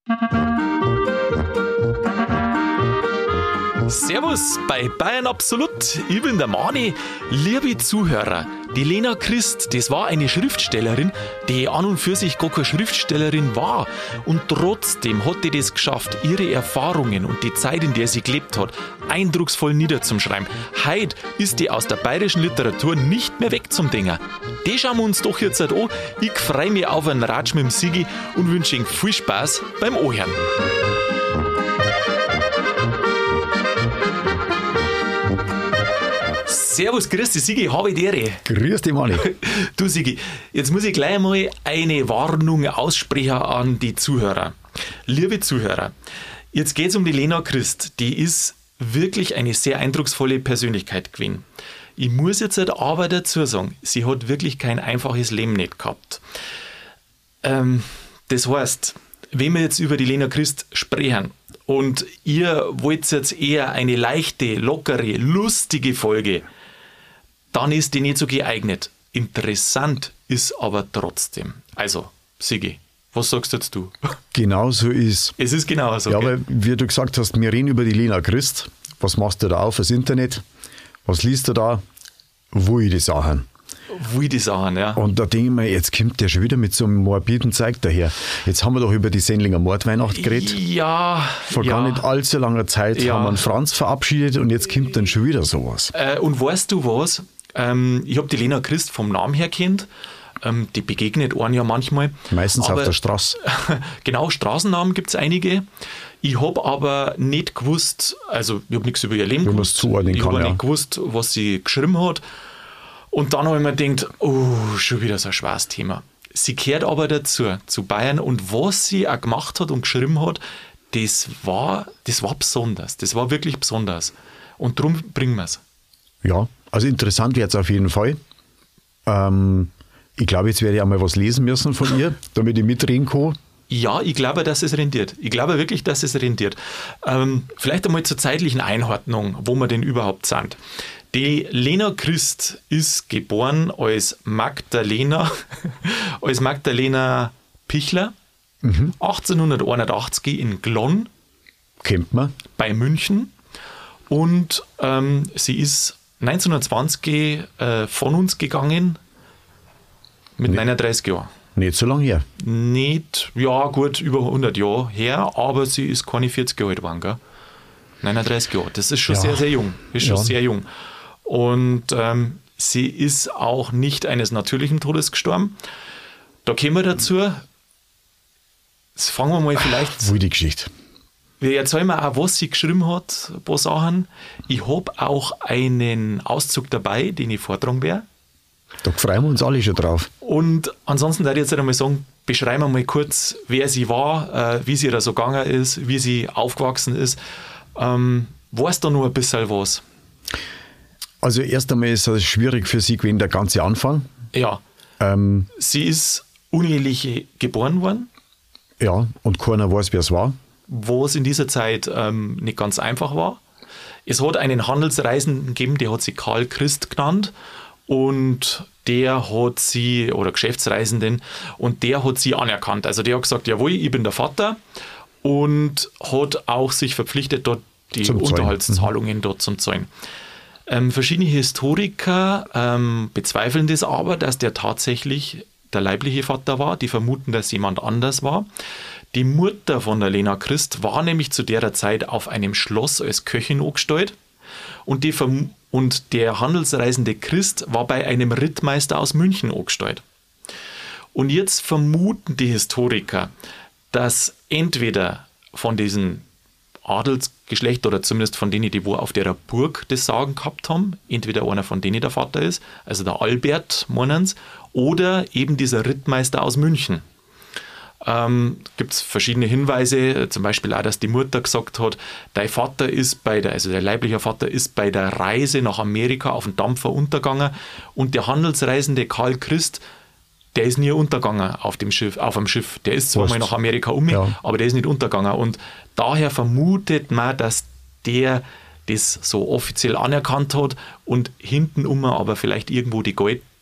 Servus bei Bayern Absolut, ich bin der Mani. Liebe Zuhörer, die Lena Christ, das war eine Schriftstellerin, die an und für sich gar keine Schriftstellerin war. Und trotzdem hat die das geschafft, ihre Erfahrungen und die Zeit, in der sie gelebt hat, eindrucksvoll niederzuschreiben. Heute ist die aus der bayerischen Literatur nicht mehr weg zum Dinger. Die schauen wir uns doch jetzt an. Ich freue mich auf einen Ratsch mit dem Sigi und wünsche Ihnen viel Spaß beim Ohren. Servus, grüß dich, Sigi, habe die Ehre. Grüß dich, Mani. Du, Sigi, jetzt muss ich gleich mal eine Warnung aussprechen an die Zuhörer. Liebe Zuhörer, jetzt geht es um die Lena Christ. Die ist wirklich eine sehr eindrucksvolle Persönlichkeit gewesen. Ich muss jetzt aber dazu sagen, sie hat wirklich kein einfaches Leben nicht gehabt. Das heißt, wenn wir jetzt über die Lena Christ sprechen und ihr wollt jetzt eher eine leichte, lockere, lustige Folge, dann ist die nicht so geeignet. Interessant ist aber trotzdem. Also, Sigi, was sagst jetzt du? Genau so ist. Es ist genau so. Ja, aber wie du gesagt hast, wir reden über die Lena Christ. Was machst du da auf das Internet? Was liest du da? Wilde Sachen. Wilde Sachen, ja. Und da denke ich mir, jetzt kommt der schon wieder mit so einem morbiden Zeug daher. Jetzt haben wir doch über die Sendlinger Mordweihnacht geredet. Ja. Vor gar nicht allzu langer Zeit haben wir einen Franz verabschiedet und jetzt kommt dann schon wieder sowas. Und weißt du was? Ich habe die Lena Christ vom Namen her kennt. Die begegnet einem ja manchmal. Meistens auf der Straße. Genau, Straßennamen gibt es einige. Ich habe aber nicht gewusst, also ich habe nichts über ihr Leben gewusst. Zuordnen ich habe nicht gewusst, was sie geschrieben hat. Und dann habe ich mir gedacht, schon wieder so ein schweres Thema. Sie gehört aber dazu, zu Bayern. Und was sie auch gemacht hat und geschrieben hat, das war besonders. Das war wirklich besonders. Und darum bringen wir es. Ja, also interessant wird es auf jeden Fall. Ich glaube, jetzt werde ich einmal was lesen müssen von ihr, damit ich mitreden kann. Ja, ich glaube, dass es rendiert. Ich glaube wirklich, dass es rendiert. Vielleicht einmal zur zeitlichen Einordnung, wo wir denn überhaupt sind. Die Lena Christ ist geboren als Magdalena Pichler, 1881 in Glonn. Kennt man. Bei München. Und sie ist 1920 von uns gegangen mit 39 Jahren. Nicht so lange her. Nicht, ja gut, über 100 Jahre her, aber sie ist keine 40 Jahre alt geworden, gell? 39 Jahre, das ist schon sehr, sehr jung. Ist schon sehr jung. Und sie ist auch nicht eines natürlichen Todes gestorben. Da kommen wir dazu. Jetzt fangen wir mal vielleicht... Wilde Geschichte. Wir erzählen mir auch, was sie geschrieben hat, ein paar Sachen. Ich habe auch einen Auszug dabei, den ich vortragen werde. Da freuen wir uns alle schon drauf. Und ansonsten würde ich jetzt einmal sagen, beschreiben wir mal kurz, wer sie war, wie sie da so gegangen ist, wie sie aufgewachsen ist. Weißt du noch ein bisschen was? Also erst einmal ist es schwierig für sie gewesen, der ganze Anfang. Ja. Sie ist unehelich geboren worden. Ja, und keiner weiß, wer es war. Was in dieser Zeit nicht ganz einfach war. Es hat einen Handelsreisenden gegeben, der hat sich Karl Christ genannt. Und der hat sie, oder Geschäftsreisenden, und der hat sie anerkannt. Also der hat gesagt, jawohl, ich bin der Vater, und hat auch sich verpflichtet, dort die Unterhaltszahlungen dort zum zahlen. Verschiedene Historiker bezweifeln das aber, dass der tatsächlich der leibliche Vater war. Die vermuten, dass jemand anders war. Die Mutter von der Lena Christ war nämlich zu der Zeit auf einem Schloss als Köchin angestellt. Und der handelsreisende Christ war bei einem Rittmeister aus München angestellt. Und jetzt vermuten die Historiker, dass entweder von diesem Adelsgeschlecht oder zumindest von denen, die wo auf der Burg das Sagen gehabt haben, entweder einer von denen der Vater ist, also der Albert Monens, oder eben dieser Rittmeister aus München. Gibt es verschiedene Hinweise, zum Beispiel auch, dass die Mutter gesagt hat, der leibliche Vater ist bei der Reise nach Amerika auf dem Dampfer untergegangen und der handelsreisende Karl Christ, der ist nie untergegangen auf dem Schiff. Der ist zwar mal nach Amerika aber der ist nicht untergegangen. Und daher vermutet man, dass der das so offiziell anerkannt hat und hintenum aber vielleicht irgendwo die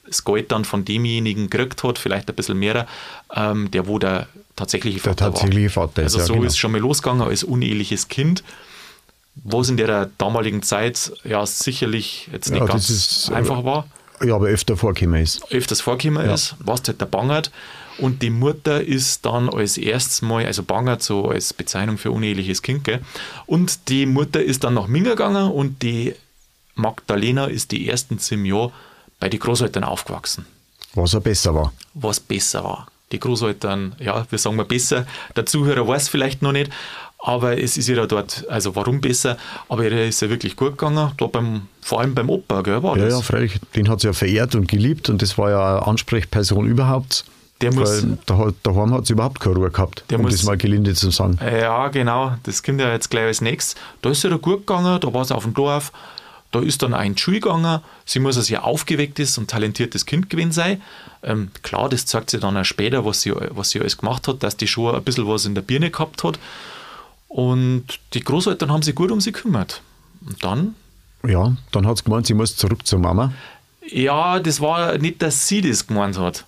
das Geld dann von demjenigen gekriegt hat, vielleicht ein bisschen mehr, der wo der tatsächliche Vater war. Vater ist, also so genau. ist schon mal losgegangen als uneheliches Kind, was in der damaligen Zeit ja sicherlich jetzt nicht ganz einfach war. Ja, aber öfter vorgekommen ist. Öfters vorgekommen ist, was halt der Bangert. Und die Mutter ist dann als erstes Mal, also Bangert so als Bezeichnung für uneheliches Kind, gell? Und die Mutter ist dann nach Minga gegangen und die Magdalena ist die ersten 7 Jahre bei den Großeltern aufgewachsen. Was er besser war. Was besser war. Die Großeltern, ja, wir sagen mal besser, der Zuhörer weiß vielleicht noch nicht, aber es ist ja dort, also warum besser, aber ihr ist ja wirklich gut gegangen, da vor allem beim Opa, gell, war das? Ja, freilich, den hat sie ja verehrt und geliebt und das war ja eine Ansprechperson überhaupt. Der muss, weil daheim hat sie überhaupt keine Ruhe gehabt, das mal gelinde zu sagen. Ja, genau, das kommt ja jetzt gleich als nächstes. Da ist sie da gut gegangen, da war sie auf dem Dorf, da ist dann auch in die Schule gegangen, sie muss ein sehr aufgewecktes und talentiertes Kind gewesen sein. Klar, das zeigt sie dann auch später, was sie alles gemacht hat, dass die schon ein bisschen was in der Birne gehabt hat. Und die Großeltern haben sich gut um sie gekümmert. Und dann? Ja, dann hat sie gemeint, sie muss zurück zur Mama. Ja, das war nicht, dass sie das gemeint hat.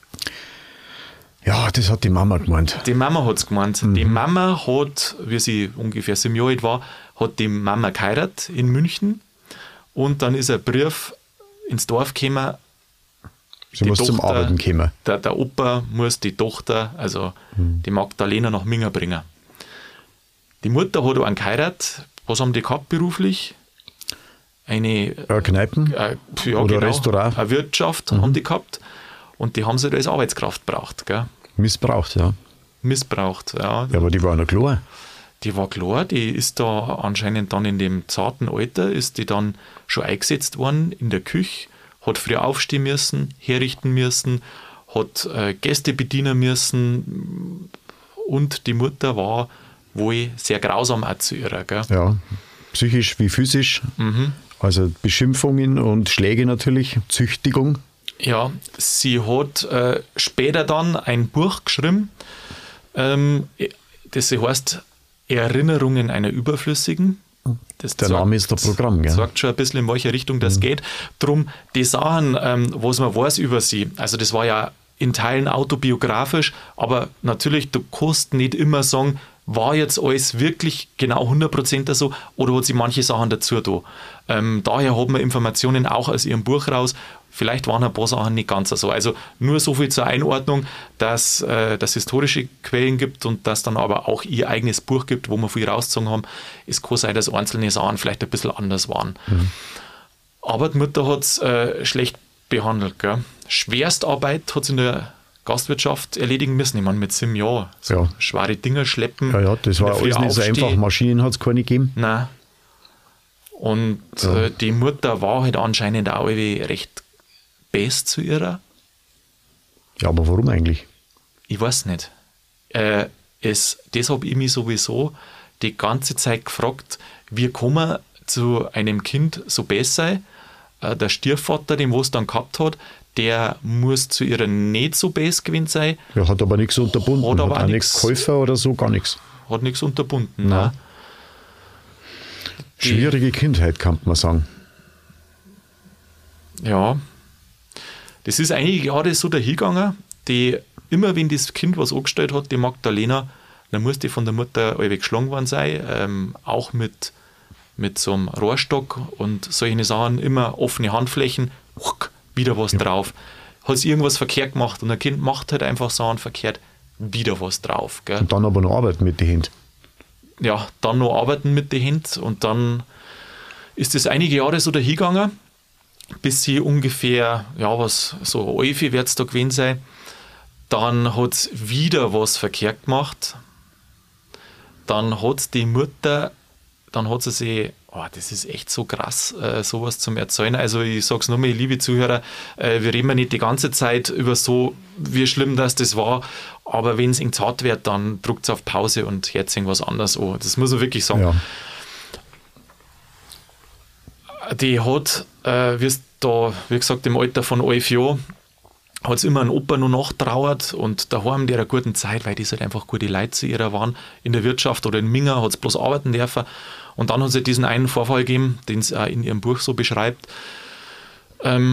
Ja, das hat die Mama gemeint. Die Mama hat es gemeint. Die Mama hat, wie sie ungefähr 7 Jahre alt war, hat die Mama geheiratet in München. Und dann ist ein Brief ins Dorf gekommen. Sie muss zum Arbeiten kommen. Der Opa muss die Tochter, also die Magdalena, nach Minga bringen. Die Mutter hat einen geheiratet. Was haben die gehabt beruflich? Eine Kneipen ja, oder genau, Restaurant. Eine Wirtschaft haben die gehabt. Und die haben sie als Arbeitskraft gebraucht. Gell? Missbraucht, ja. Missbraucht, ja. Ja, aber die war noch klar. Die war klar, die ist da anscheinend dann in dem zarten Alter, ist die dann schon eingesetzt worden in der Küche, hat früh aufstehen müssen, herrichten müssen, hat Gäste bedienen müssen und die Mutter war wohl sehr grausam auch zu ihr. Gell? Ja, psychisch wie physisch. Also Beschimpfungen und Schläge natürlich, Züchtigung. Ja, sie hat später dann ein Buch geschrieben, das heißt Erinnerungen einer Überflüssigen. Der Name ist der Programm, gell? Sagt schon ein bisschen, in welche Richtung das geht. Drum die Sachen, was man weiß über sie, also das war ja in Teilen autobiografisch, aber natürlich, du kannst nicht immer sagen, war jetzt alles wirklich genau 100% so oder hat sie manche Sachen dazu da. Daher hat man Informationen auch aus ihrem Buch raus. Vielleicht waren ein paar Sachen nicht ganz so. Also nur so viel zur Einordnung, dass es historische Quellen gibt und dass dann aber auch ihr eigenes Buch gibt, wo wir viel rausgezogen haben. Es kann sein, dass einzelne Sachen vielleicht ein bisschen anders waren. Aber die Mutter hat es schlecht behandelt. Gell? Schwerstarbeit hat sie in der Gastwirtschaft erledigen müssen. Ich meine, mit 7 Jahren so schwere Dinger schleppen. Ja, das war alles nicht so einfach. Maschinen hat es keine gegeben. Nein. Und die Mutter war halt anscheinend auch recht best zu ihrer. Ja, aber warum eigentlich? Ich weiß nicht. Das habe ich mich sowieso die ganze Zeit gefragt, wie kann man zu einem Kind so besser sein? Der Stiefvater, den was dann gehabt hat, der muss zu ihrer nicht so best gewesen sein. Ja, hat aber nichts unterbunden. Hat aber auch nichts Käufer oder so, gar nichts. Hat nichts unterbunden, nein. Schwierige Kindheit, kann man sagen. Ja. Das ist einige Jahre so dahingegangen, die immer, wenn das Kind was angestellt hat, die Magdalena, dann musste von der Mutter allweg geschlagen worden sein, auch mit so einem Rohrstock und solche Sachen, immer offene Handflächen, wieder was drauf. Hat es irgendwas verkehrt gemacht und ein Kind macht halt einfach Sachen verkehrt, wieder was drauf. Gell? Und dann aber noch arbeiten mit den Händen. Ja, dann noch arbeiten mit den Händen und dann ist es einige Jahre so dahingegangen, bis sie ungefähr, ja, was so 11 wird es da gewesen sein. Dann hat es wieder was verkehrt gemacht. Dann hat die Mutter, dann hat sie sich, das ist echt so krass, sowas zum Erzählen. Also ich sage es nochmal, liebe Zuhörer, wir reden nicht die ganze Zeit über so, wie schlimm das war, aber wenn es eng zart wird, dann drückt es auf Pause und hört irgendwas anderes an. Das muss man wirklich sagen. Ja. Die hat, wie gesagt, im Alter von 11 Jahren, hat es immer einen Opa noch nachtrauert und daheim der guten Zeit, weil das halt einfach gute Leute zu ihrer waren, in der Wirtschaft oder in Minga, hat es bloß arbeiten dürfen. Und dann hat es diesen einen Vorfall gegeben, den es in ihrem Buch so beschreibt.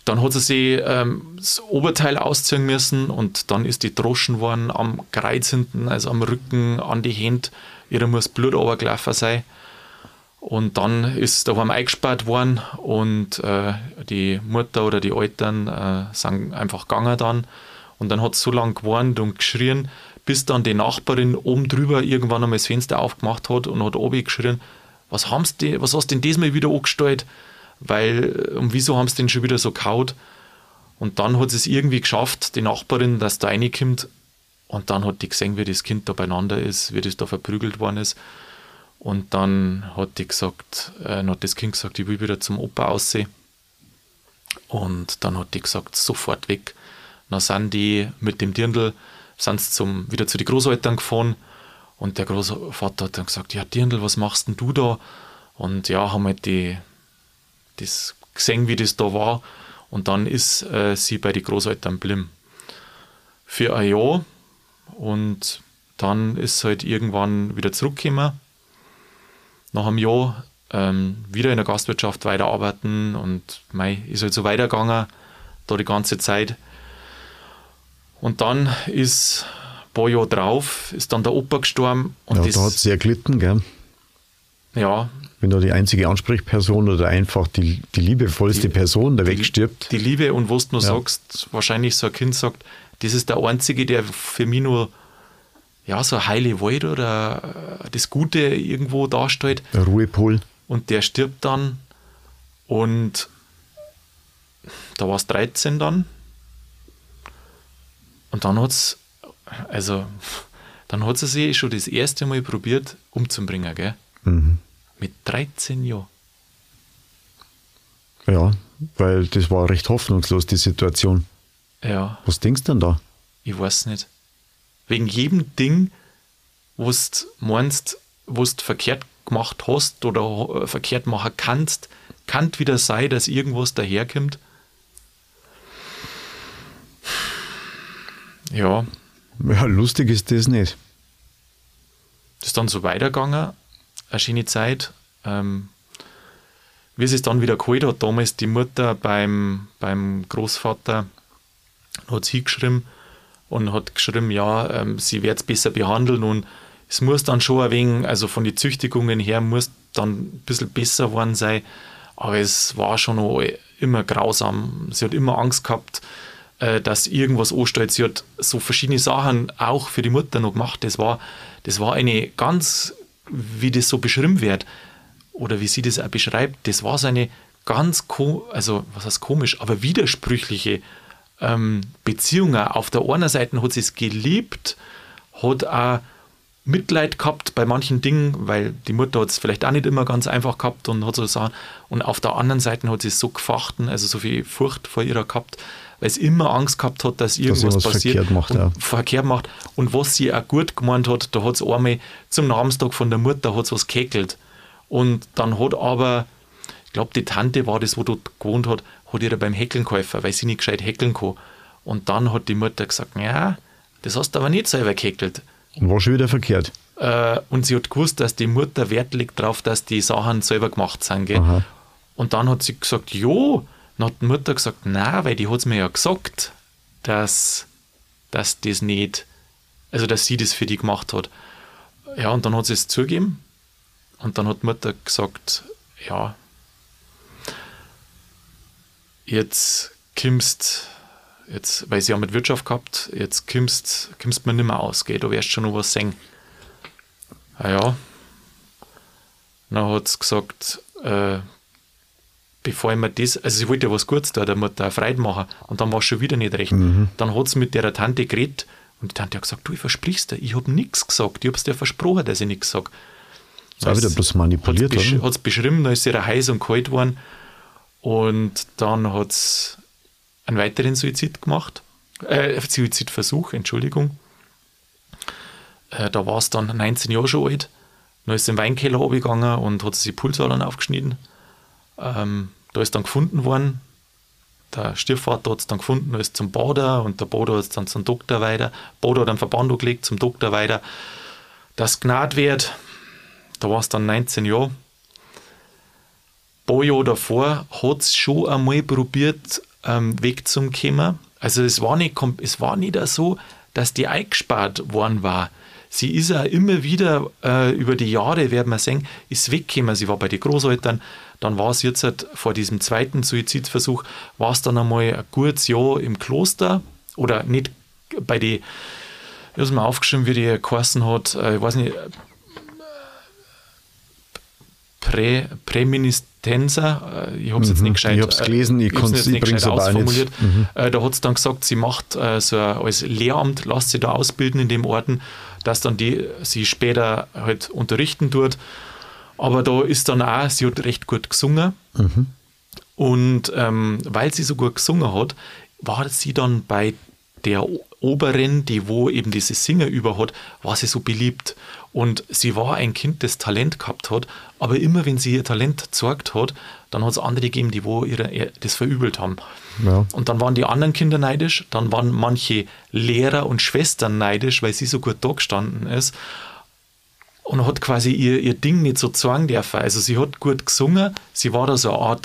dann hat sie sich das Oberteil ausziehen müssen und dann ist die droschen worden am Kreuz hinten, also am Rücken, an die Hände. Ihr muss Blut runtergelaufen sein. Und dann ist daheim eingesperrt worden und die Mutter oder die Eltern sind einfach gegangen dann. Und dann hat es so lange gewarnt und geschrien, bis dann die Nachbarin oben drüber irgendwann einmal das Fenster aufgemacht hat und hat oben geschrien, was hast du denn diesmal wieder angestellt? Und wieso haben sie denn schon wieder so gehaut? Und dann hat sie es irgendwie geschafft, die Nachbarin, dass da reinkommt. Und dann hat die gesehen, wie das Kind da beieinander ist, wie das da verprügelt worden ist. Und dann hat das Kind gesagt, ich will wieder zum Opa aussehen. Und dann hat die gesagt, sofort weg. Dann sind die mit dem Dirndl wieder zu den Großeltern gefahren. Und der Großvater hat dann gesagt, ja Dirndl, was machst denn du da? Und ja, haben halt das gesehen, wie das da war. Und dann ist sie bei den Großeltern geblieben. Für ein Jahr. Und dann ist sie halt irgendwann wieder zurückgekommen. Nach einem Jahr wieder in der Gastwirtschaft weiterarbeiten und ist halt so weitergegangen, da die ganze Zeit. Und dann ist ein paar Jahre drauf, ist dann der Opa gestorben. Und ja, da hat sie ja gelitten, gell? Ja. Wenn da die einzige Ansprechperson oder einfach die liebevollste Person da wegstirbt. Die Liebe und was du nur sagst, wahrscheinlich so ein Kind sagt, das ist der Einzige, der für mich nur so ein heile Wald oder das Gute irgendwo darstellt. Der Ruhepol. Und der stirbt dann und da war es 13 dann. Und dann hat sie sich schon das erste Mal probiert umzubringen, gell? Mhm. Mit 13 Jahren. Ja, weil das war recht hoffnungslos, die Situation. Ja. Was denkst du denn da? Ich weiß nicht. Wegen jedem Ding, was du meinst, was du verkehrt gemacht hast oder verkehrt machen kannst, kann wieder sein, dass irgendwas daherkommt. Ja. Ja, lustig ist das nicht. Das ist dann so weitergegangen, eine schöne Zeit. Wie sie es dann wieder geholt hat, damals die Mutter beim Großvater, hat sie hingeschrieben und hat geschrieben, ja, sie wird es besser behandeln und es muss dann schon ein wenig, also von den Züchtigungen her, muss dann ein bisschen besser geworden sein, aber es war schon noch immer grausam. Sie hat immer Angst gehabt, dass irgendwas anstellt. Sie hat so verschiedene Sachen auch für die Mutter noch gemacht. Das war eine ganz, wie das so beschrieben wird, oder wie sie das auch beschreibt, das war so eine ganz, also was heißt komisch, aber widersprüchliche Beziehung. Auf der einen Seite hat sie es geliebt, hat auch Mitleid gehabt bei manchen Dingen, weil die Mutter hat es vielleicht auch nicht immer ganz einfach gehabt und hat so Sachen. Und auf der anderen Seite hat sie es so gefachten, also so viel Furcht vor ihrer gehabt, weil sie immer Angst gehabt hat, dass irgendwas passiert verkehrt macht. Und was sie auch gut gemeint hat, da hat es einmal zum Namenstag von der Mutter hat's was gekäkelt. Und dann hat aber, ich glaube, die Tante war das, wo dort gewohnt hat ihr beim Häkeln geholfen, weil sie nicht gescheit häkeln kann. Und dann hat die Mutter gesagt, ja, das hast du aber nicht selber gehäkelt. Und war schon wieder verkehrt. Und sie hat gewusst, dass die Mutter Wert legt darauf, dass die Sachen selber gemacht sind. Gell? Und dann hat sie gesagt, jo. Dann hat die Mutter gesagt, nein, weil die hat es mir ja gesagt, dass das nicht, also dass sie das für die gemacht hat. Ja, und dann hat sie es zugegeben. Und dann hat die Mutter gesagt, ja, weil sie ja mit Wirtschaft gehabt, jetzt kommst mir nicht mehr aus, gell? Du wirst schon noch was sehen. Ja. Dann hat sie gesagt, bevor ich mir das, also sie wollte ja was Gutes tun, der Mutter eine Freude machen, und dann war es schon wieder nicht recht. Dann hat sie mit der Tante geredet und die Tante hat gesagt, du, ich versprich's dir, ich habe nichts gesagt, ich habe es dir versprochen, dass ich nichts sage. Das ist auch wieder bloß manipuliert, oder? Hat es beschrieben, dann ist sie heiß und kalt geworden und dann hat es einen weiteren Suizidversuch, Entschuldigung. Da war es dann 19 Jahre schon alt, dann ist sie im Weinkeller runtergegangen und hat sich die Pulsadern aufgeschnitten. Da ist dann gefunden worden, der Stiefvater hat es dann gefunden, ist zum Bader und der Bader hat es dann zum Doktor weiter. Bader hat einen Verband angelegt, zum Doktor weiter, dass gnad wird. Da war es dann 19 Jahre. Ein paar Jahre davor hat es schon einmal probiert, wegzukommen. Also es war nicht so, dass die eingesperrt worden war. Sie ist ja immer wieder über die Jahre, werden wir sehen, ist weggekommen. Sie war bei den Großeltern, dann war es jetzt halt vor diesem zweiten Suizidversuch, war es dann einmal ein gutes Jahr im Kloster oder nicht bei den, ich habe es mal aufgeschrieben, wie die geheißen hat, ich weiß nicht, Präministenser, ich habe es jetzt nicht gescheit. Ich habe es gelesen, ich bringe es aber auch nicht. Da hat sie dann gesagt, sie macht so als Lehramt, lässt sie da ausbilden in dem Orten, dass dann sie später halt unterrichten tut. Aber da ist dann auch, sie hat recht gut gesungen. Und weil sie so gut gesungen hat, war sie dann bei der Oberin, die wo eben diese Singer über hat, war sie so beliebt. Und sie war ein Kind, das Talent gehabt hat, aber immer wenn sie ihr Talent gezeigt hat, dann hat es andere gegeben, die wo das verübelt haben. Ja. Und dann waren die anderen Kinder neidisch, dann waren manche Lehrer und Schwestern neidisch, weil sie so gut da gestanden ist und hat quasi ihr Ding nicht so zeigen dürfen. Also sie hat gut gesungen, sie war da so eine Art,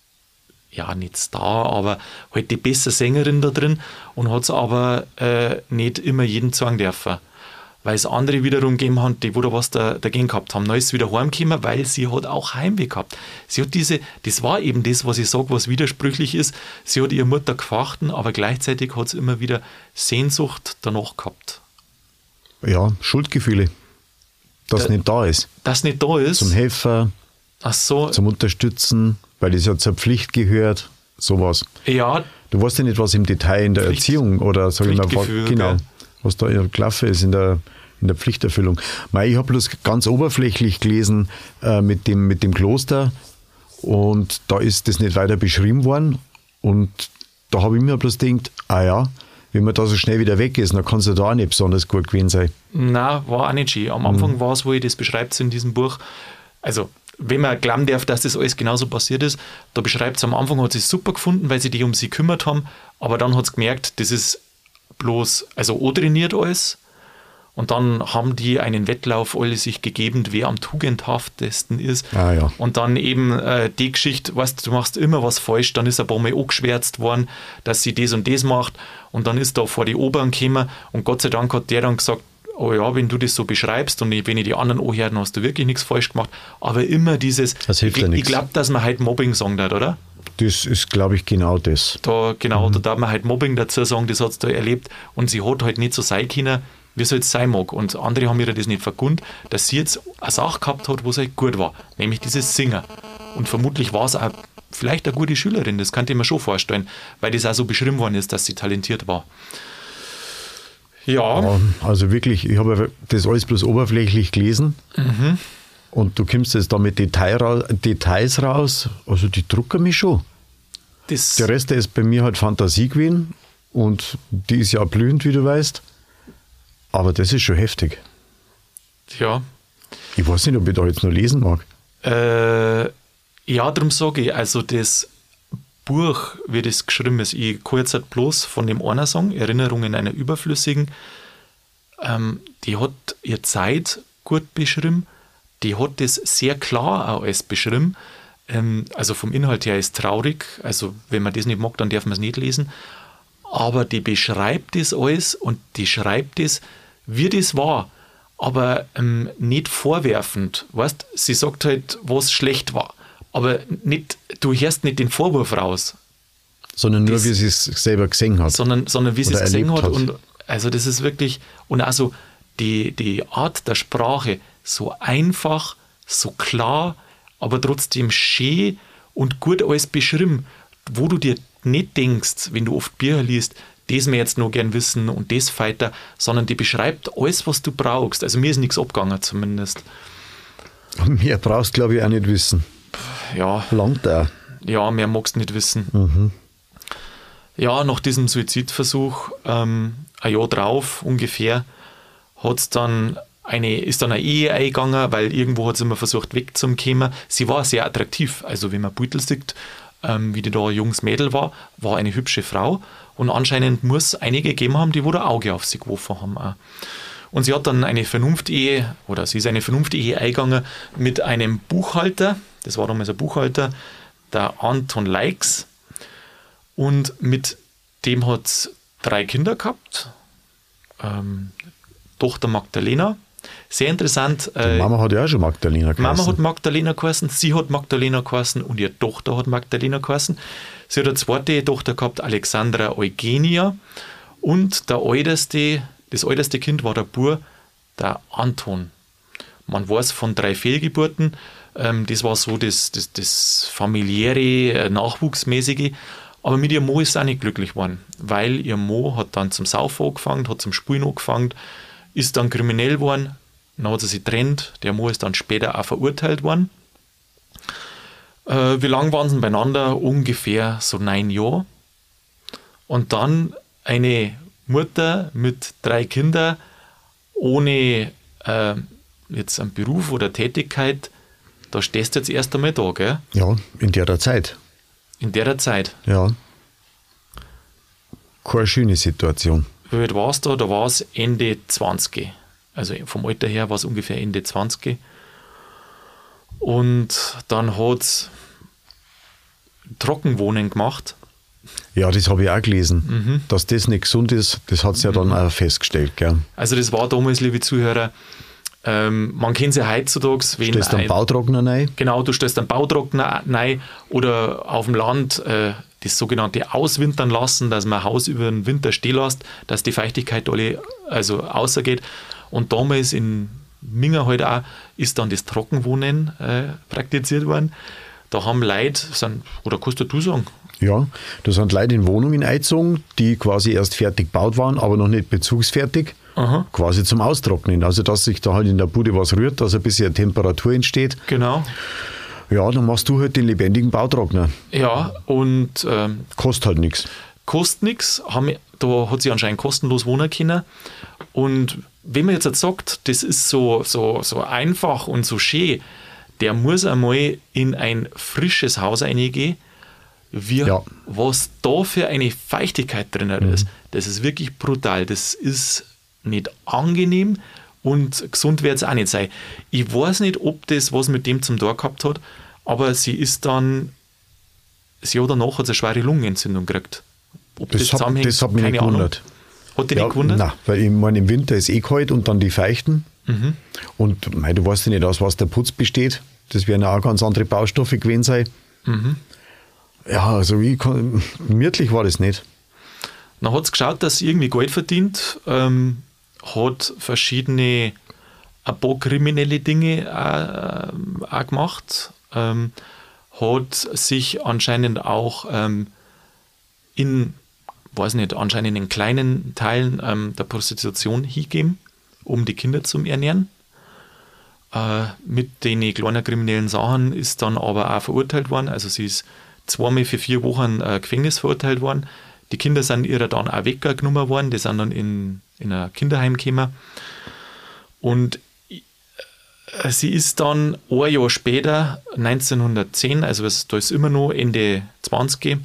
ja nicht Star, aber halt die beste Sängerin da drin und hat es aber nicht immer jeden zeigen dürfen. Weil es andere wiederum gegeben haben, die wo da was dagegen gehabt haben. Dann ist sie wieder heimgekommen, weil sie hat auch Heimweh gehabt. Sie hat das war eben das, was ich sage, was widersprüchlich ist. Sie hat ihre Mutter gefochten, aber gleichzeitig hat sie immer wieder Sehnsucht danach gehabt. Ja, Schuldgefühle. Dass nicht da ist. Dass nicht da ist. Zum Helfer, Ach so. zum Unterstützen, weil das ja zur Pflicht gehört, sowas. Ja. Du weißt ja nicht, was im Detail in der Erziehung oder sag ich mal, genau, was da gelaufen ist in der Pflichterfüllung. Ich habe bloß ganz oberflächlich gelesen mit dem Kloster und da ist das nicht weiter beschrieben worden und da habe ich mir bloß gedacht, wenn man da so schnell wieder weg ist, dann kann es ja da auch nicht besonders gut gewesen sein. Nein, war auch nicht schön. Am Anfang war es, wo ich das beschreibt in diesem Buch, also wenn man glauben darf, dass das alles genauso passiert ist, da beschreibt es, am Anfang hat sie es super gefunden, weil sie die um sie gekümmert haben, aber dann hat es gemerkt, das ist bloß, also trainiert alles. Und dann haben die einen Wettlauf alle sich gegeben, wer am tugendhaftesten ist. Ja. Und dann eben die Geschichte, weißt du, machst immer was falsch, dann ist ein paar Mal angeschwärzt worden, dass sie das und das macht. Und dann ist da vor die Oberen gekommen und Gott sei Dank hat der dann gesagt, oh ja, wenn du das so beschreibst und wenn ich die anderen anhöre, dann hast du wirklich nichts falsch gemacht. Aber immer dieses, das hilft ja nichts. Ich glaube, dass man halt Mobbing sagen darf, oder? Das ist, glaube ich, genau das. Da darf man halt Mobbing dazu sagen, das hat sie da erlebt und sie hat halt nicht so sein können, wie es halt sein mag. Und andere haben ihr das nicht vergönnt, dass sie jetzt eine Sache gehabt hat, wo es halt gut war, nämlich dieses Singen. Und vermutlich war es auch vielleicht eine gute Schülerin, das könnte ich mir schon vorstellen, weil das auch so beschrieben worden ist, dass sie talentiert war. Ja. Also wirklich, ich habe das alles bloß oberflächlich gelesen und du kommst jetzt da mit Details raus, also die drucken mich schon. Der Rest, der ist bei mir halt Fantasie gewesen und die ist ja blühend, wie du weißt, aber das ist schon heftig. Ja. Ich weiß nicht, ob ich da jetzt noch lesen mag. Ja, darum sage ich, also das Buch, wie das geschrieben ist, ich kann jetzt halt bloß von dem einen sagen, Erinnerungen einer Überflüssigen, die hat ihre Zeit gut beschrieben, die hat das sehr klar auch alles beschrieben, also vom Inhalt her ist traurig, also wenn man das nicht mag, dann darf man es nicht lesen, aber die beschreibt das alles und die schreibt das, wie das war, aber nicht vorwerfend, weißt, sie sagt halt, was schlecht war. Aber nicht, du hörst nicht den Vorwurf raus. Sondern nur, wie sie es selber gesehen hat. Sondern wie sie es gesehen hat. Und also das ist wirklich, und also die Art der Sprache, so einfach, so klar, aber trotzdem schön und gut alles beschrieben, wo du dir nicht denkst, wenn du oft Bücher liest, das mir jetzt noch gern wissen und das weiter, sondern die beschreibt alles, was du brauchst. Also mir ist nichts abgegangen zumindest. Mehr brauchst du, glaube ich, auch nicht wissen. Ja. Langt auch. Ja, mehr magst du nicht wissen. Ja, nach diesem Suizidversuch, ein Jahr drauf ungefähr, ist dann eine Ehe eingegangen, weil irgendwo hat sie immer versucht wegzukommen. Sie war sehr attraktiv, also wenn man Beutel sieht, wie die da ein junges Mädel war eine hübsche Frau und anscheinend muss es einige gegeben haben, die wo ein Auge auf sie geworfen haben auch. Und sie hat dann sie ist eine Vernunftehe eingegangen mit einem Buchhalter, das war damals ein Buchhalter, der Anton Leix. Und mit dem hat es 3 Kinder gehabt. Tochter Magdalena. Sehr interessant. Die Mama hat ja auch schon Magdalena geheißen. Mama hat Magdalena geheißen, sie hat Magdalena geheißen und ihre Tochter hat Magdalena geheißen. Sie hat eine zweite Tochter gehabt, Alexandra Eugenia. Und das älteste Kind war der Bub, der Anton. Man weiß von 3 Fehlgeburten. Das war so das familiäre, nachwuchsmäßige. Aber mit ihrem Mo ist sie auch nicht glücklich geworden, weil ihr Mo hat dann zum Saufen angefangen, hat zum Spielen angefangen, ist dann kriminell geworden, dann hat sie sich getrennt, der Mo ist dann später auch verurteilt worden. Wie lange waren sie beieinander? Ungefähr so 9 Jahre. Und dann eine Mutter mit 3 Kindern ohne jetzt einen Beruf oder Tätigkeit, da stehst du jetzt erst einmal da, gell? Ja, in der Zeit. In der Zeit. Ja. Keine schöne Situation. Wie alt warst du? Da war es Ende 20. Also vom Alter her war es ungefähr Ende 20. Und dann hat es Trockenwohnen gemacht. Ja, das habe ich auch gelesen. Dass das nicht gesund ist, das hat es ja dann auch festgestellt. Gell? Also das war damals, liebe Zuhörer, man kennt es ja heutzutage. Wenn stellst du einen Bautrockner rein? Genau, du stellst einen Bautrockner rein oder auf dem Land das sogenannte Auswintern lassen, dass man ein Haus über den Winter stehen lässt, dass die Feuchtigkeit alle rausgeht. Und damals in Minga halt auch ist dann das Trockenwohnen praktiziert worden. Da haben Leute, oder kannst du sagen? Ja, da sind Leute in Wohnungen eingezogen, die quasi erst fertig gebaut waren, aber noch nicht bezugsfertig. Aha. Quasi zum Austrocknen. Also, dass sich da halt in der Bude was rührt, dass ein bisschen Temperatur entsteht. Genau. Ja, dann machst du halt den lebendigen Bautrockner. Ja, und kostet halt nichts. Kostet nichts. Da hat sie anscheinend kostenlos wohnen können. Und wenn man jetzt sagt, das ist so einfach und so schön, der muss einmal in ein frisches Haus reingehen, was da für eine Feuchtigkeit drin ist. Das ist wirklich brutal. Das ist nicht angenehm und gesund wird es auch nicht sein. Ich weiß nicht, ob das was mit dem zum Tor gehabt hat, aber sie hat danach eine schwere Lungenentzündung gekriegt. Ob das zusammenhängt, das hat mich nicht gewundert. Hat dich nicht gewundert? Nein, weil ich meine, im Winter ist kalt und dann die Feuchten. Und du weißt ja nicht, aus was der Putz besteht. Das werden auch ganz andere Baustoffe gewesen sein. Ja, also gemütlich war das nicht. Dann hat es geschaut, dass sie irgendwie Geld verdient, hat ein paar kriminelle Dinge auch gemacht, hat sich anscheinend auch anscheinend in kleinen Teilen der Prostitution hingegeben, um die Kinder zu ernähren. Mit den kleinen kriminellen Sachen ist dann aber auch verurteilt worden. Also sie ist 2-mal für 4 Wochen Gefängnis verurteilt worden. Die Kinder sind ihr dann auch weggenommen worden. Die sind dann in ein Kinderheim gekommen. Und sie ist dann ein Jahr später, 1910, also da ist immer noch Ende 20,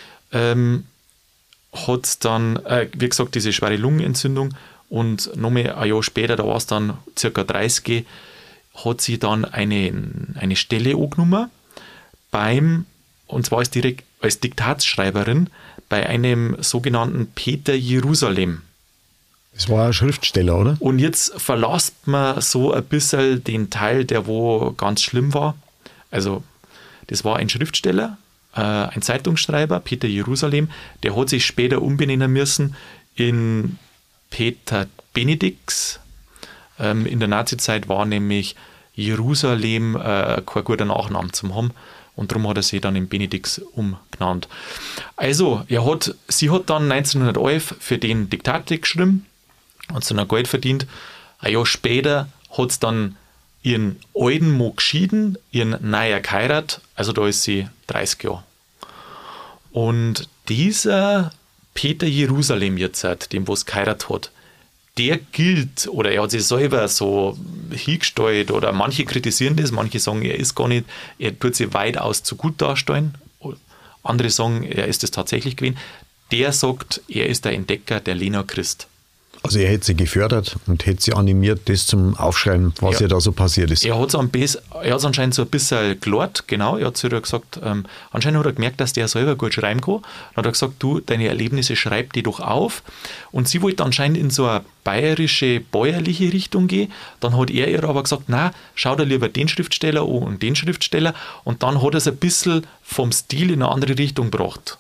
hat es dann, wie gesagt, diese schwere Lungenentzündung. Und nochmal ein Jahr später, da war es dann ca. 30, hat sie dann eine Stelle angenommen und zwar direkt als Diktatsschreiberin bei einem sogenannten Peter Jerusalem. Das war ein Schriftsteller, oder? Und jetzt verlässt man so ein bisschen den Teil, der wo ganz schlimm war. Also das war ein Schriftsteller, ein Zeitungsschreiber, Peter Jerusalem, der hat sich später umbenennen müssen in Peter Benedix. In der Nazizeit war nämlich Jerusalem kein guter Nachname zu haben und darum hat er sich dann in Benedix umgenannt. Also, sie hat dann 1911 für den Diktat geschrieben, hat sie noch Geld verdient. Ein Jahr später hat sie dann ihren alten Mo geschieden, ihren neuer geheiratet, also da ist sie 30 Jahre. Und dieser Peter Jerusalem jetzt, dem was geheiratet hat, der gilt, oder er hat sich selber so hingestellt, oder manche kritisieren das, manche sagen, er ist gar nicht, er tut sich weitaus zu gut darstellen, andere sagen, er ist es tatsächlich gewesen. Der sagt, er ist der Entdecker der Lena Christ. Also er hätte sie gefördert und hätte sie animiert, das zum Aufschreiben, was ja da so passiert ist. Er hat es anscheinend so ein bisschen gelernt, genau. Er hat zu ihr gesagt, anscheinend hat er gemerkt, dass der selber gut schreiben kann. Dann hat er gesagt, du, deine Erlebnisse schreib die doch auf. Und sie wollte anscheinend in so eine bayerische, bäuerliche Richtung gehen. Dann hat er ihr aber gesagt, na, schau dir lieber den Schriftsteller an und den Schriftsteller. Und dann hat er es ein bisschen vom Stil in eine andere Richtung gebracht.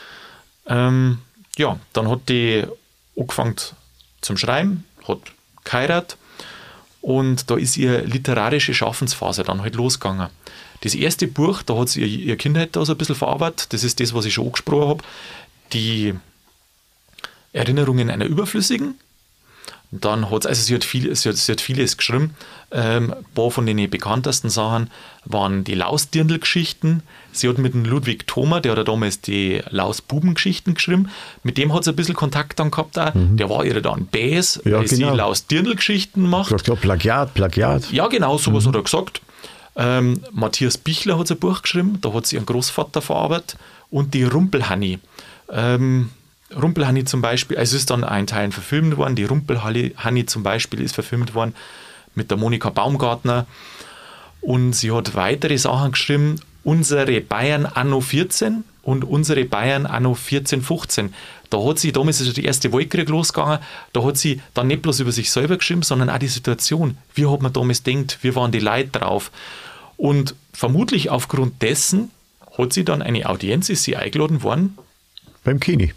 Dann hat die angefangen zum Schreiben, hat geheiratet und da ist ihre literarische Schaffensphase dann halt losgegangen. Das erste Buch, da hat sie ihre Kindheit da so ein bisschen verarbeitet, das ist das, was ich schon angesprochen habe, die Erinnerungen einer Überflüssigen. Und dann hat sie hat vieles geschrieben. Ein paar von den bekanntesten Sachen waren die Lausdirndl-Geschichten. Sie hat mit dem Ludwig Thoma, der hat damals die Laus-Buben-Geschichten geschrieben. Mit dem hat sie ein bisschen Kontakt dann gehabt. Auch. Der war ihr dann Bäs, weil sie Laus-Dirndl-Geschichten macht. Ja, Plagiat. Ja, genau, sowas hat er gesagt. Matthias Bichler hat ein Buch geschrieben, da hat sie ihren Großvater verarbeitet. Und die Rumpelhanni. Rumpelhanni zum Beispiel, also ist dann ein Teil verfilmt worden, die Rumpelhanni zum Beispiel ist verfilmt worden mit der Monika Baumgartner und sie hat weitere Sachen geschrieben, unsere Bayern anno 14 und unsere Bayern anno 1415. Da hat sie, damals ist der erste Weltkrieg losgegangen, da hat sie dann nicht bloß über sich selber geschrieben, sondern auch die Situation, wie hat man damals gedacht, wie waren die Leute drauf und vermutlich aufgrund dessen hat sie dann eine Audienz, ist sie eingeladen worden. Beim Kini.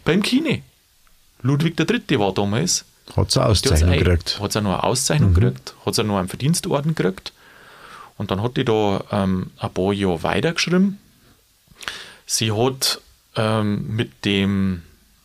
Ludwig III. War damals. Hat sie eine Auszeichnung gekriegt. Hat sie noch eine Auszeichnung gekriegt, hat sie noch einen Verdienstorden gekriegt. Und dann hat die da ein paar Jahre weitergeschrieben. Sie hat mit ihrem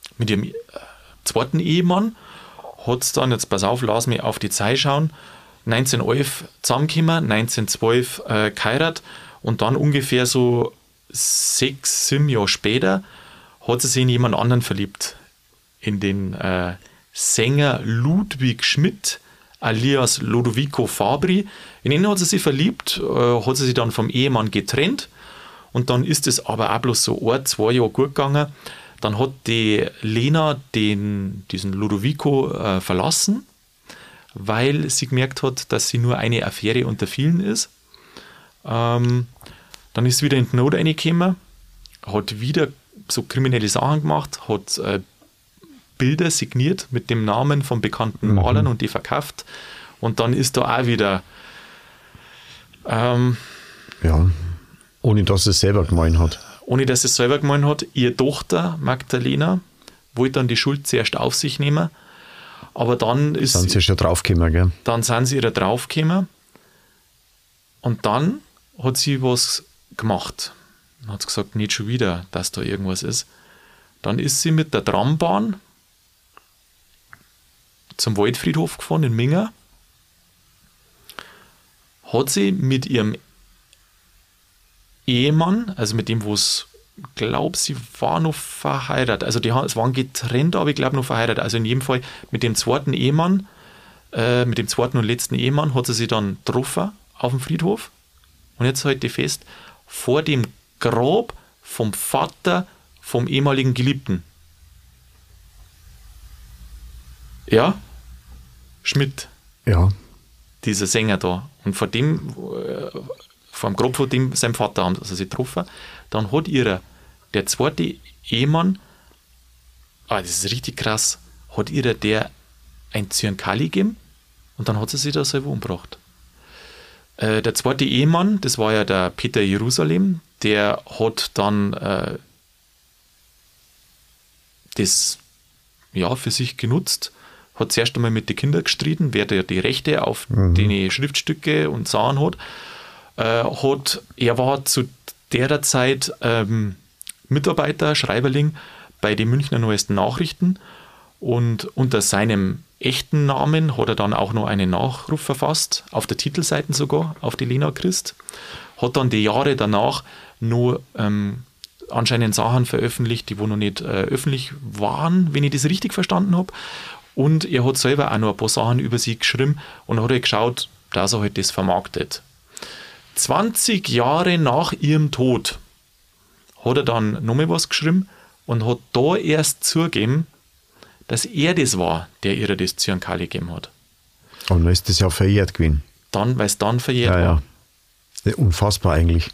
zweiten Ehemann, hat es dann, jetzt pass auf, lass mich auf die Zeit schauen, 1911 zusammengekommen, 1912 geheiratet und dann ungefähr so 6, 7 Jahre später hat sie sich in jemand anderen verliebt. In den Sänger Ludwig Schmidt, alias Lodovico Fabri. In ihn hat sie sich verliebt, hat sie sich dann vom Ehemann getrennt und dann ist es aber auch bloß so 2 Jahre gut gegangen. Dann hat die Lena diesen Lodovico verlassen, weil sie gemerkt hat, dass sie nur eine Affäre unter vielen ist. Dann ist sie wieder in die Not reingekommen, hat wieder so kriminelle Sachen gemacht, hat Bilder signiert mit dem Namen von bekannten Malern und die verkauft. Und dann ist da auch wieder ohne dass sie es selber gemalt hat. Ihre Tochter Magdalena wollte dann die Schuld zuerst auf sich nehmen, aber dann sind sie schon draufgekommen, gell? Dann sind sie wieder draufgekommen und dann hat sie was gemacht. Dann hat sie gesagt, nicht schon wieder, dass da irgendwas ist. Dann ist sie mit der Trambahn zum Waldfriedhof gefahren in Minga. Hat sie mit ihrem Ehemann, also mit dem, wo es, glaube sie war noch verheiratet, also es waren getrennt, aber ich glaube noch verheiratet, also in jedem Fall mit dem zweiten Ehemann, mit dem zweiten und letzten Ehemann hat sie sich dann getroffen auf dem Friedhof und jetzt halte ich fest, vor dem Grab vom Vater vom ehemaligen Geliebten. Ja, Schmidt. Ja. Dieser Sänger da. Und vor dem Grab von dem, seinem Vater haben sie sich getroffen. Dann hat der zweite Ehemann, das ist richtig krass, hat der ein Zyankali gegeben und dann hat sie sich da selber umgebracht. Der zweite Ehemann, das war ja der Peter Jerusalem, der hat dann das für sich genutzt, hat zuerst einmal mit den Kindern gestritten, wer die Rechte auf die Schriftstücke und Sachen hat. Er war zu der Zeit Mitarbeiter, Schreiberling bei den Münchner Neuesten Nachrichten und unter seinem echten Namen hat er dann auch noch einen Nachruf verfasst, auf der Titelseite sogar, auf die Lena Christ. Hat dann die Jahre danach nur anscheinend Sachen veröffentlicht, die wo noch nicht öffentlich waren, wenn ich das richtig verstanden habe. Und er hat selber auch noch ein paar Sachen über sie geschrieben und hat geschaut, dass er halt das vermarktet. 20 Jahre nach ihrem Tod hat er dann nochmal was geschrieben und hat da erst zugegeben, dass er das war, der ihr das Zyankali gegeben hat. Und dann ist das ja verjährt gewesen. Dann, weil es dann verjährt war. Ja. Unfassbar eigentlich.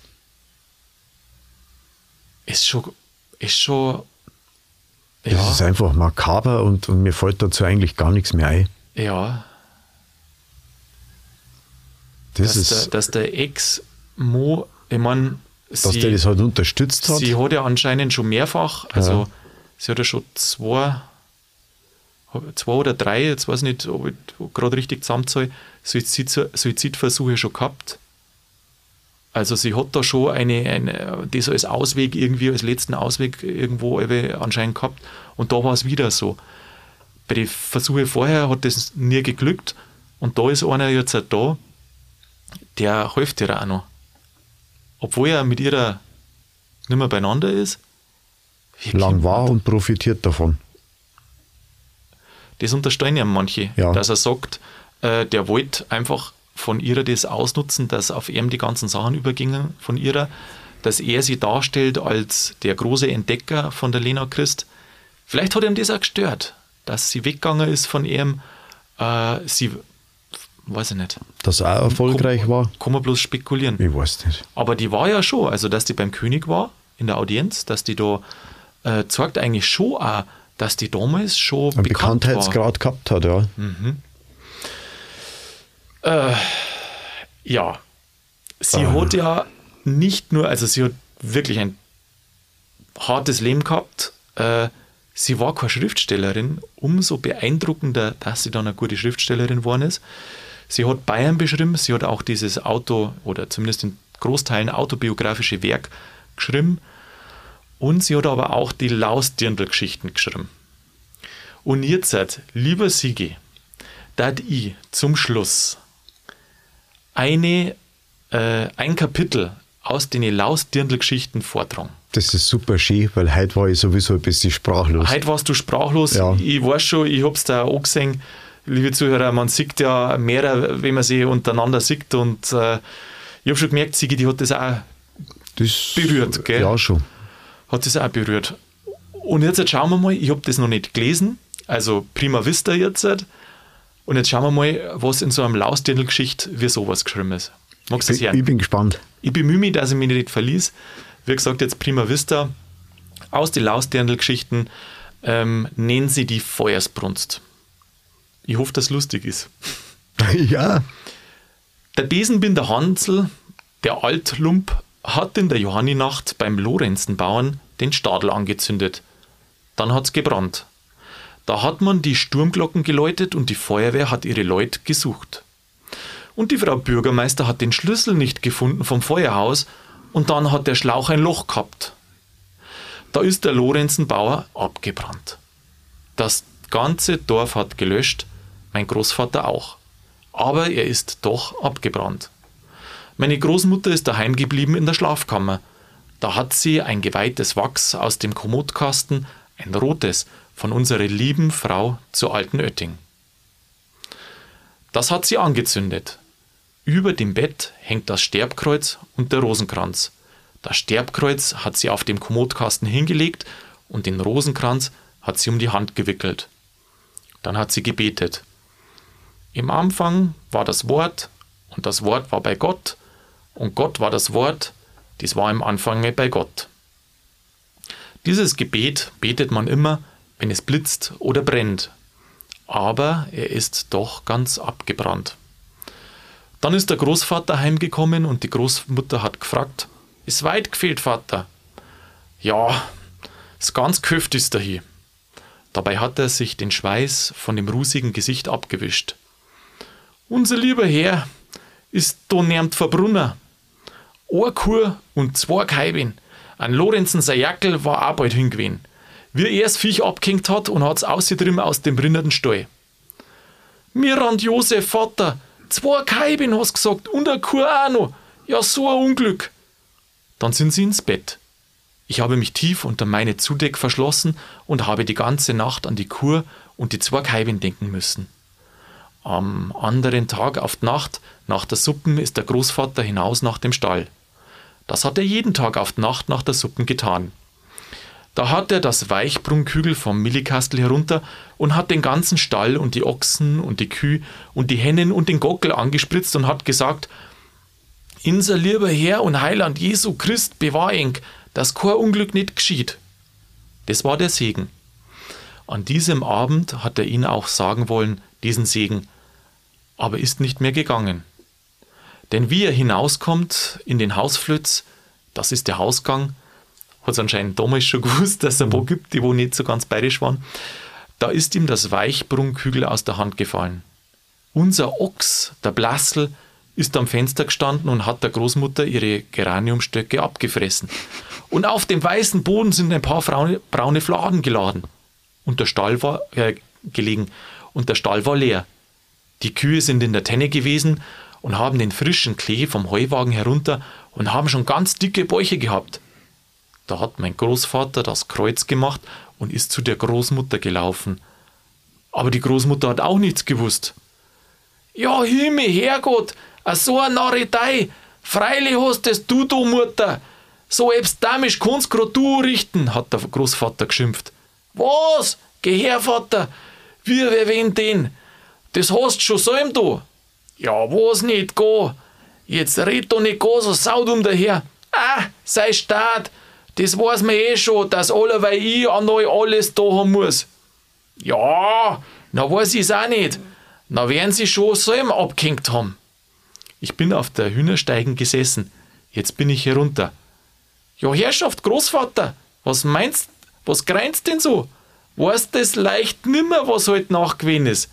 Ist schon. Ja. Das ist einfach makaber und mir fällt dazu eigentlich gar nichts mehr ein. Ja. Dass der Ex-Mo, ich meine, dass der das halt unterstützt hat. Sie hat ja anscheinend schon mehrfach, also sie hat ja schon zwei oder drei, jetzt weiß ich nicht, ob ich gerade richtig zusammenzähle, Suizidversuche schon gehabt. Also sie hat da schon das als Ausweg irgendwie, als letzten Ausweg irgendwo anscheinend gehabt. Und da war es wieder so. Bei den Versuchen vorher hat das nie geglückt. Und da ist einer jetzt halt da, der hilft ihr auch noch. Obwohl er mit ihr nicht mehr beieinander ist. Lang war und profitiert davon. Das unterstellen ja manche, ja. Dass er sagt, der wollte einfach von ihr das ausnutzen, dass auf ihm die ganzen Sachen übergingen von ihr, dass er sie darstellt als der große Entdecker von der Lena Christ. Vielleicht hat ihm das auch gestört, dass sie weggegangen ist von ihm. Sie, weiß ich nicht. Dass er auch erfolgreich war? Kann man bloß spekulieren. Ich weiß nicht. Aber die war ja schon, also dass die beim König war, in der Audienz, dass die da zeigt eigentlich schon auch, dass die damals schon einen Bekanntheitsgrad gehabt hat, ja. Mhm. Ja, sie hat ja nicht nur, also sie hat wirklich ein hartes Leben gehabt. Sie war keine Schriftstellerin, umso beeindruckender, dass sie dann eine gute Schriftstellerin geworden ist. Sie hat Bayern beschrieben, sie hat auch dieses oder zumindest in Großteilen autobiografische Werk geschrieben und sie hat aber auch die Lausdirndl-Geschichten geschrieben. Und jetzt, lieber Sigi, dass ich zum Schluss ein Kapitel aus den Lausdirndl-Geschichten vortragen. Das ist super schön, weil heute war ich sowieso ein bisschen sprachlos. Heute warst du sprachlos. Ja. Ich weiß schon, ich habe es da auch gesehen, liebe Zuhörer, man sieht ja mehr, wenn man sie untereinander sieht. Und ich habe schon gemerkt, Sigi, die hat das auch berührt. Gell? Ja, schon. Hat das auch berührt. Und jetzt schauen wir mal, ich habe das noch nicht gelesen, also prima vista jetzt. Und jetzt schauen wir mal, was in so einem Lausdirndl-Geschichte wie sowas geschrieben ist. Magst du das hören? Ich bin gespannt. Ich bemühe mich, dass ich mich nicht verließ. Wie gesagt, jetzt prima vista. Aus den Lausdirndl-Geschichten nennen sie die Feuersbrunst. Ich hoffe, dass es lustig ist. Ja. Der Besenbinder Hansl, der Altlump, hat in der Johanninacht beim Lorenzenbauern den Stadel angezündet. Dann hat's gebrannt. Da hat man die Sturmglocken geläutet und die Feuerwehr hat ihre Leute gesucht. Und die Frau Bürgermeister hat den Schlüssel nicht gefunden vom Feuerhaus und dann hat der Schlauch ein Loch gehabt. Da ist der Lorenzenbauer abgebrannt. Das ganze Dorf hat gelöscht, mein Großvater auch. Aber er ist doch abgebrannt. Meine Großmutter ist daheim geblieben in der Schlafkammer. Da hat sie ein geweihtes Wachs aus dem Kommodkasten, ein rotes, von unserer lieben Frau zur alten Oetting. Das hat sie angezündet. Über dem Bett hängt das Sterbkreuz und der Rosenkranz. Das Sterbkreuz hat sie auf dem Kommodkasten hingelegt und den Rosenkranz hat sie um die Hand gewickelt. Dann hat sie gebetet. Im Anfang war das Wort und das Wort war bei Gott und Gott war das Wort, dies war im Anfang bei Gott. Dieses Gebet betet man immer, wenn es blitzt oder brennt. Aber er ist doch ganz abgebrannt. Dann ist der Großvater heimgekommen und die Großmutter hat gefragt, ist weit gefehlt, Vater? Ja, ist ganz köft ist er hier. Dabei hat er sich den Schweiß von dem rußigen Gesicht abgewischt. Unser lieber Herr ist da närmt verbrunnen. Eine Kur und 2 Kaibin. Ein Lorenzen sein Jackel war auch bald hingewesen. Wie er das Viech abgehängt hat und hat's ausgetrieben aus dem brinnerten Stall. Mir rannt Josef, Vater, 2 Kaibin hast gesagt und eine Kur auch noch. Ja, so ein Unglück. Dann sind sie ins Bett. Ich habe mich tief unter meine Zudeck verschlossen und habe die ganze Nacht an die Kur und die 2 Kaibin denken müssen. Am anderen Tag auf die Nacht, nach der Suppen, ist der Großvater hinaus nach dem Stall. Das hat er jeden Tag auf die Nacht nach der Suppen getan. Da hat er das Weichbrunnkügel vom Millikastl herunter und hat den ganzen Stall und die Ochsen und die Kühe und die Hennen und den Gockel angespritzt und hat gesagt: Unser lieber Herr und Heiland Jesu Christ, bewahr ihn, dass kein Unglück nicht geschieht. Das war der Segen. An diesem Abend hat er ihnen auch sagen wollen, diesen Segen, aber ist nicht mehr gegangen. Denn wie er hinauskommt in den Hausflöz, das ist der Hausgang, hat es anscheinend damals schon gewusst, dass es ein paar gibt, die wo nicht so ganz bayerisch waren, da ist ihm das Weichbrunnkügel aus der Hand gefallen. Unser Ochs, der Blassel, ist am Fenster gestanden und hat der Großmutter ihre Geraniumstöcke abgefressen. Und auf dem weißen Boden sind ein paar braune Fladen geladen. Und der Stall war gelegen. Und der Stall war leer. Die Kühe sind in der Tenne gewesen und haben den frischen Klee vom Heuwagen herunter und haben schon ganz dicke Bäuche gehabt. Da hat mein Großvater das Kreuz gemacht und ist zu der Großmutter gelaufen. Aber die Großmutter hat auch nichts gewusst. Ja, Himmel, Herrgott, so eine Narretei, freilich hast das du, Mutter. So etwas damisch kannst grad du richten, hat der Großvater geschimpft. Was? Geh her, Vater, wer wen denn? Das hast schon selber da. Ja, was nicht, geh. Jetzt red doch nicht so saudumm daher. Sei Staat, das weiß man eh schon, dass allerweil ich an euch alles da haben muss. Ja, na weiß ich's auch nicht. Na werden sie schon selber abgehängt haben. Ich bin auf der Hühnersteigen gesessen. Jetzt bin ich herunter. Ja, Herrschaft, Großvater, was meinst, was greinst denn so? Weißt das leicht nimmer, was halt nachgewesen ist?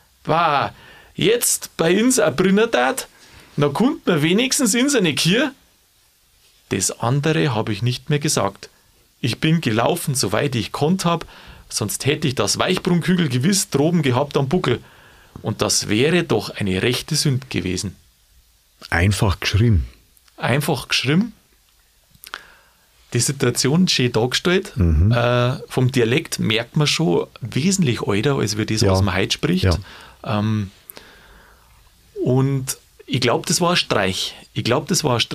Jetzt bei uns ein Brinnertat, na kommt man wenigstens in seine Kirche. Das andere habe ich nicht mehr gesagt. Ich bin gelaufen, soweit ich konnt hab, sonst hätte ich das Weichbrunnkügel gewiss droben gehabt am Buckel. Und das wäre doch eine rechte Sünd gewesen. Einfach geschrieben. Einfach geschrieben. Die Situation schön dargestellt. Vom Dialekt merkt man schon wesentlich älter, als wie das, was man heute spricht. Ja. Und ich glaube, das war ein Streich. Ich glaube,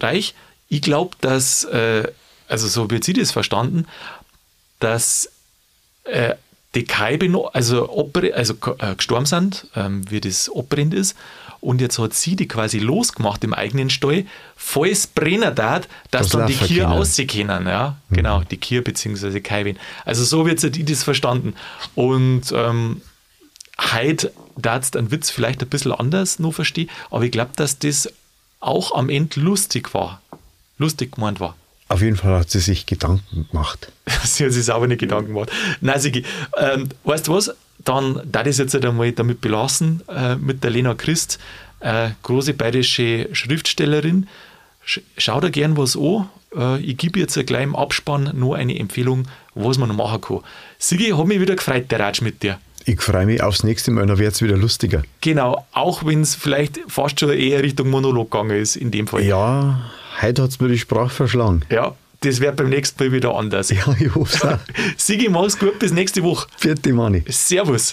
dass, also so wird sie das verstanden, dass die Kaibe noch, gestorben sind, wie das abbrennt ist. Und jetzt hat sie die quasi losgemacht im eigenen Stall, falls brennen darf, dass dann die Kühe aussehen können. Ja? Genau, die Kühe bzw. Kaiben. Also so wird sie das verstanden. Und heute darf es den Witz vielleicht ein bisschen anders noch verstehen, aber ich glaube, dass das auch am Ende lustig gemeint war. Auf jeden Fall hat sie sich Gedanken gemacht. Sie hat sich sauber nicht Gedanken gemacht. Nein, Sigi, weißt du was? Dann darf ich es jetzt einmal damit belassen, mit der Lena Christ, große bayerische Schriftstellerin. Schau da gern was an. Ich gebe jetzt gleich im Abspann noch eine Empfehlung, was man noch machen kann. Sigi, hat mich wieder gefreut, der Ratsch mit dir. Ich freue mich aufs nächste Mal, dann wird es wieder lustiger. Genau, auch wenn es vielleicht fast schon eher Richtung Monolog gegangen ist, in dem Fall. Ja, heute hat es mir die Sprache verschlagen. Ja, das wird beim nächsten Mal wieder anders. Ja, ich hoffe es auch. Sigi, mach's gut, bis nächste Woche. Vierte Mani. Servus.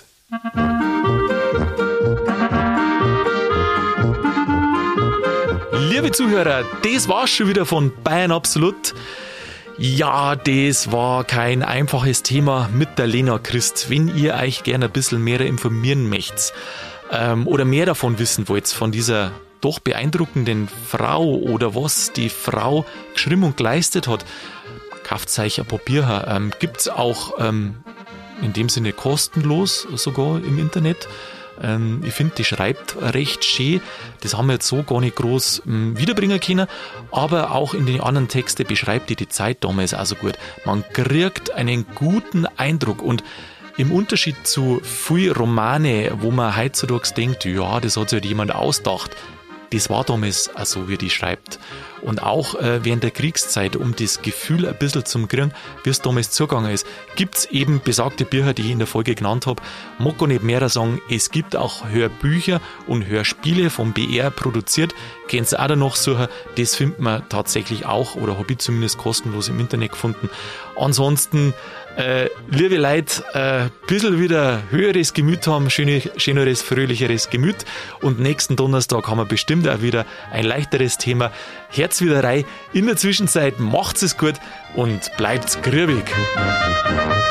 Liebe Zuhörer, das war's schon wieder von Bayern Absolut. Ja, das war kein einfaches Thema mit der Lena Christ. Wenn ihr euch gerne ein bisschen mehr informieren möchtet oder mehr davon wissen wollt, von dieser doch beeindruckenden Frau oder was die Frau geschrieben und geleistet hat, kauft euch ein paar Bücher. Gibt es auch in dem Sinne kostenlos sogar im Internet. Ich finde, die schreibt recht schön. Das haben wir jetzt so gar nicht groß wiederbringen können. Aber auch in den anderen Texten beschreibt die Zeit damals also gut. Man kriegt einen guten Eindruck. Und im Unterschied zu vielen Romane, wo man heutzutage denkt, ja, das hat sich halt jemand ausgedacht, das war damals auch so, wie die schreibt. Und auch während der Kriegszeit, um das Gefühl ein bisschen zu kriegen, wie es damals zugegangen ist, gibt es eben besagte Bücher, die ich in der Folge genannt habe. Mag gar nicht mehr sagen, es gibt auch Hörbücher und Hörspiele vom BR produziert. Könnt ihr auch da noch suchen, das findet man tatsächlich auch, oder habe ich zumindest kostenlos im Internet gefunden. Ansonsten liebe Leute, ein bisschen wieder höheres Gemüt haben, schöneres, fröhlicheres Gemüt. Und nächsten Donnerstag haben wir bestimmt auch wieder ein leichteres Thema. Herz wieder rein. In der Zwischenzeit macht's es gut und bleibt's grübig.